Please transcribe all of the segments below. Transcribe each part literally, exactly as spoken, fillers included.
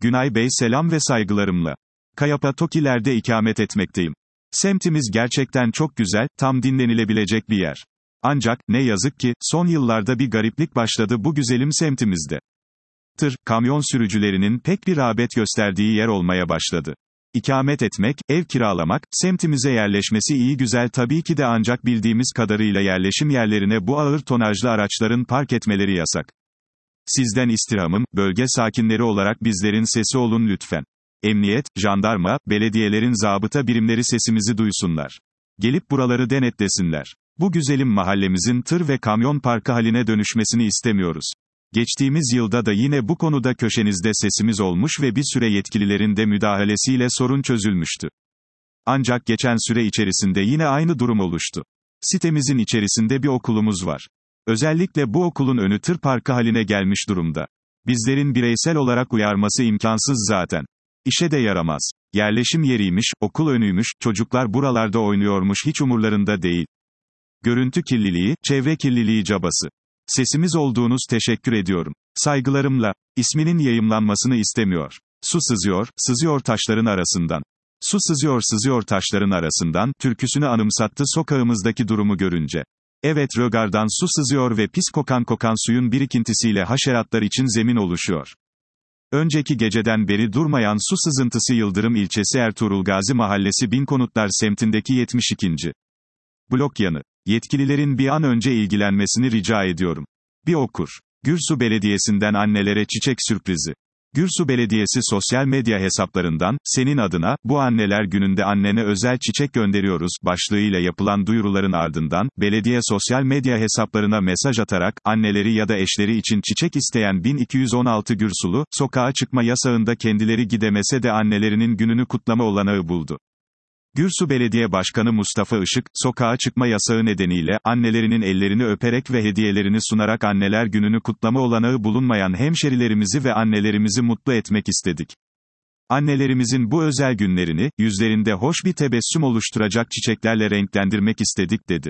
Günay Bey selam ve saygılarımla. Kayapa Tokiler'de ikamet etmekteyim. Semtimiz gerçekten çok güzel, tam dinlenilebilecek bir yer. Ancak, ne yazık ki, son yıllarda bir gariplik başladı bu güzelim semtimizde. Tır, kamyon sürücülerinin pek bir rağbet gösterdiği yer olmaya başladı. İkamet etmek, ev kiralamak, semtimize yerleşmesi iyi güzel tabii ki de ancak bildiğimiz kadarıyla yerleşim yerlerine bu ağır tonajlı araçların park etmeleri yasak. Sizden istirhamım, bölge sakinleri olarak bizlerin sesi olun lütfen. Emniyet, jandarma, belediyelerin zabıta birimleri sesimizi duysunlar. Gelip buraları denetlesinler. Bu güzelim mahallemizin tır ve kamyon parkı haline dönüşmesini istemiyoruz. Geçtiğimiz yılda da yine bu konuda köşenizde sesimiz olmuş ve bir süre yetkililerin de müdahalesiyle sorun çözülmüştü. Ancak geçen süre içerisinde yine aynı durum oluştu. Sitemizin içerisinde bir okulumuz var. Özellikle bu okulun önü tır parkı haline gelmiş durumda. Bizlerin bireysel olarak uyarması imkansız zaten. İşe de yaramaz. Yerleşim yeriymiş, okul önüymüş, çocuklar buralarda oynuyormuş hiç umurlarında değil. Görüntü kirliliği, çevre kirliliği cabası. Sesimiz olduğunuz teşekkür ediyorum. Saygılarımla, isminin yayımlanmasını istemiyor. Su sızıyor, sızıyor taşların arasından. Su sızıyor sızıyor taşların arasından, türküsünü anımsattı sokağımızdaki durumu görünce. Evet rögardan su sızıyor ve pis kokan kokan suyun birikintisiyle haşeratlar için zemin oluşuyor. Önceki geceden beri durmayan su sızıntısı Yıldırım ilçesi Ertuğrul Gazi Mahallesi Binkonutlar semtindeki yetmiş ikinci blok yanı. Yetkililerin bir an önce ilgilenmesini rica ediyorum. Bir okur. Gürsu Belediyesi'nden annelere çiçek sürprizi. Gürsu Belediyesi sosyal medya hesaplarından, senin adına, bu anneler gününde annene özel çiçek gönderiyoruz, başlığıyla yapılan duyuruların ardından, belediye sosyal medya hesaplarına mesaj atarak, anneleri ya da eşleri için çiçek isteyen bin iki yüz on altı Gürsulu, sokağa çıkma yasağında kendileri gidemese de annelerinin gününü kutlama olanağı buldu. Gürsu Belediye Başkanı Mustafa Işık, sokağa çıkma yasağı nedeniyle, annelerinin ellerini öperek ve hediyelerini sunarak anneler gününü kutlama olanağı bulunmayan hemşerilerimizi ve annelerimizi mutlu etmek istedik. Annelerimizin bu özel günlerini, yüzlerinde hoş bir tebessüm oluşturacak çiçeklerle renklendirmek istedik dedi.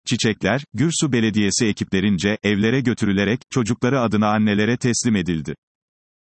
Çiçekler, Gürsu Belediyesi ekiplerince, evlere götürülerek, çocukları adına annelere teslim edildi.